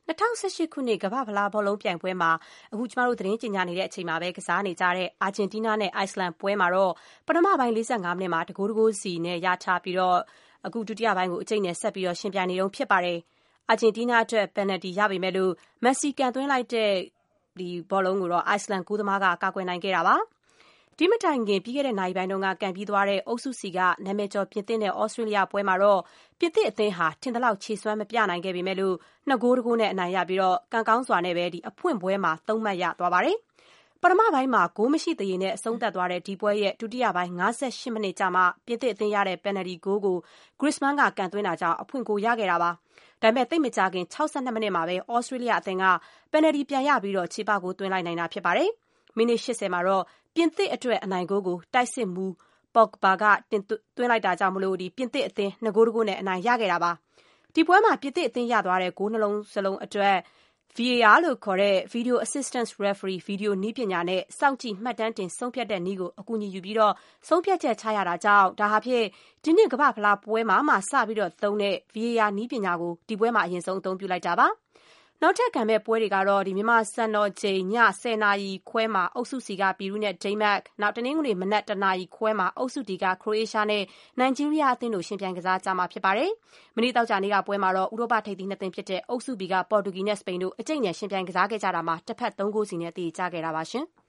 2018 ခုနှစ်ကမ္ဘာ့ဖလားဘောလုံးပြိုင်ပွဲမှာအခုကျမတို့သတင်းကြေညာနေတဲ့အချိန်မှာပဲကစားနေကြတဲ့အာဂျင်တီးနားနဲ့အိုက်စလန်ပွဲမှာတော့ပထမပိုင်း45မိနစ်မှာတဂိုးစီနဲ့ရထားပြီးတော့အခုဒုတိယပိုင်းကိုအကျိတ်နဲ့ဆက်ပြီးတော့ရှင်ပြိုင်နေတော့ဖြစ်ပါတယ်။အာဂျင်တီးနားအတွက်ပယ်နယ်တီရပေမဲ့လို့မက်ဆီကန်သွင်းလိုက်တဲ့ဒီဘောလုံးကိုတော့အိုက်စလန်ဂိုးသမားကကာကွယ်နိုင်ခဲ့တာပါ။ဒီမတိုင်ခင်ပြီးခဲ့တဲ့နိုင်ပိုင်းတုန်းကကန်ပြီးသွားတဲ့အုပ်စုစီကနာမည်ကျော်ပြင်သစ်နဲ့ဩစတြေးလျပွဲမှာတော့ပြင်သစ်အသင်းဟာထင်သလောက်ခြေစွမ်းမပြနိုင်ခဲ့ပေမဲ့လို့2ဂိုးနဲ့အနိုင်ရပြီးတော့ကံကောင်းစွာနဲ့ပဲဒီအဖွင့်ပွဲမှာ3မှတ်ရသွားပါတယ်။ပထမပိုင်းမှာဂိုးမရှိသရေနဲ့အဆုံးသတ်သွားတဲ့ဒီပွဲရဲ့ဒုတိယပိုင်း58မိနစ်ကြာမှပြင်သစ်အသင်းရတဲ့ပယ်နယ်တီဂိုးကိုဂရစ်မန်ကကန်သွင်းတာကြောင့်အဖွင့်ဂိုးရခဲ့တာပါ။ဒါပေမဲ့သိပ်မကြာခင်62မိနစ်မှာပဲဩစတြေးလျအသင်းကပယ်နယ်တီပြန်ရပြီးတော့ခြေပကိုသွင်းလိုက်နိုင်တာဖြစ်ပါတယ်။မိနစ်80မှာတော့ပြင်သစ်အတွက်အနိုင်ဂိုးကိုတိုက်စစ်မှုပေါ့ဂ်ဘာကသွင်းလိုက်တာကြောင့်မလို့ဒီပြင်သစ်အသင်း2ဂိုးနဲ့အနိုင်ရခဲ့တာပါဒီပွဲမှာပြင်သစ်အသင်းရသွားတဲ့ဂိုးနှလုံးစလုံးအတွက် VAR လို့ခေါ်တဲ့ Video Assistance Referee ဗီဒီယိုနည်းပညာနဲ့စောင့်ကြည့်မှတ်တမ်းတင်ဆုံးဖြတ်တဲ့နည်းကိုအကူအညီယူပြီးတော့ဆုံးဖြတ်ချက်ချရတာကြောင့်ဒါဟာဖြင့်ဒီနှစ်ကမ္ဘာဖလားပွဲမှာမှစပြီးတော့သုံးတဲ့ VAR နည်းပညာကိုဒီပွဲမှာအရင်ဆုံးအသုံးပြုလိုက်တာပါနောက်ထပ်ကံမဲ့ပွဲတွေကတော့ဒီမြန်မာစံတော်ချိန်ည10:00နာရီခွဲမှာအုပ်စုစီကပီရူးနဲ့ဒိန်းမတ်နောက်တနင်္ဂနွေမနက်1:00နာရီခွဲမှာအုပ်စုဒီကခရိုအေးရှားနဲ့နိုင်ဂျီးရီးယားအသင်းတို့ရှင်ပြိုင်ကစားကြမှာဖြစ်ပါတယ်။မနေ့တောက်ကြနေ့ကပွဲမှာတော့ဥရောပထိပ်သီးနှစ်သင်းဖြစ်တဲ့အုပ်စုဘီကပေါ်တူဂီနဲ့စပိန်တို့အကျိတ်နဲ့ရှင်ပြိုင်ကစားခဲ့ကြတာမှာတစ်ဖက်3ဂိုးစီနဲ့တည်ကြခဲ့တာပါရှင်။